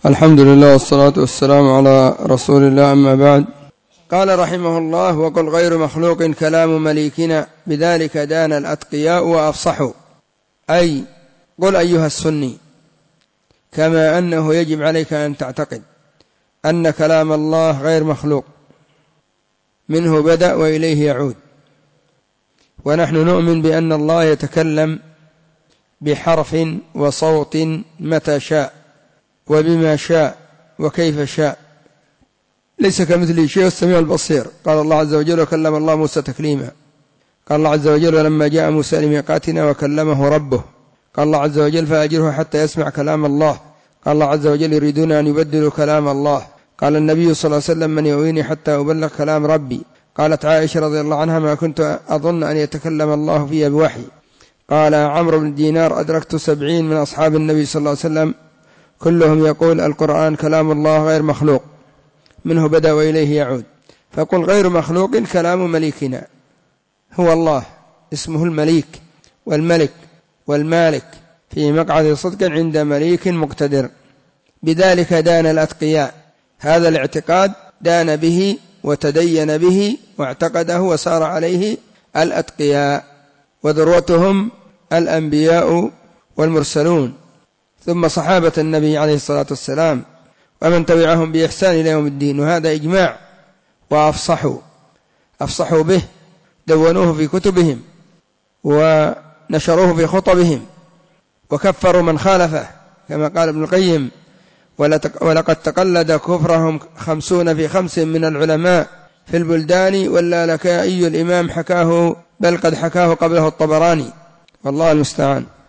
الحمد لله والصلاة والسلام على رسول الله، أما بعد. قال رحمه الله: وقل غير مخلوق كلام مليكنا، بذلك دان الأتقياء وأفصحوا. أي قل أيها السني، كما أنه يجب عليك أن تعتقد أن كلام الله غير مخلوق، منه بدأ وإليه يعود. ونحن نؤمن بأن الله يتكلم بحرف وصوت متى شاء وبما شاء وكيف شاء، ليس كمثله شيء، السميع البصير. قال الله عز وجل: وكلم الله موسى تكليما. قال الله عز وجل: ولما جاء موسى لميقاتنا وكلمه ربه. قال الله عز وجل: فأجره حتى يسمع كلام الله. قال الله عز وجل: يريدون أن يبدلوا كلام الله. قال النبي صلى الله عليه وسلم: من يؤويني حتى أبلغ كلام ربي. قالت عائشة رضي الله عنها: ما كنت أظن أن يتكلم الله في بوحي. قال عمرو بن دينار: أدركت 70 من أصحاب النبي صلى الله عليه وسلم كلهم يقول القرآن كلام الله غير مخلوق، منه بدأ وإليه يعود. فقل غير مخلوق كلام مليكنا، هو الله اسمه المليك والملك والمالك، في مقعد صدق عند مليك مقتدر. بذلك دان الأتقياء، هذا الاعتقاد دان به وتدين به واعتقده وسار عليه الأتقياء، وذروتهم الأنبياء والمرسلون، ثم صحابة النبي عليه الصلاة والسلام، ومن تبعهم بإحسان إلى يوم الدين. وهذا إجماع. وأفصحوا به، دونوه في كتبهم ونشروه في خطبهم، وكفروا من خالفه، كما قال ابن القيم: ولقد تقلد كفرهم 50 في 5 من العلماء في البلدان، ولا لك أي الإمام حكاه، بل قد حكاه قبله الطبراني، والله المستعان.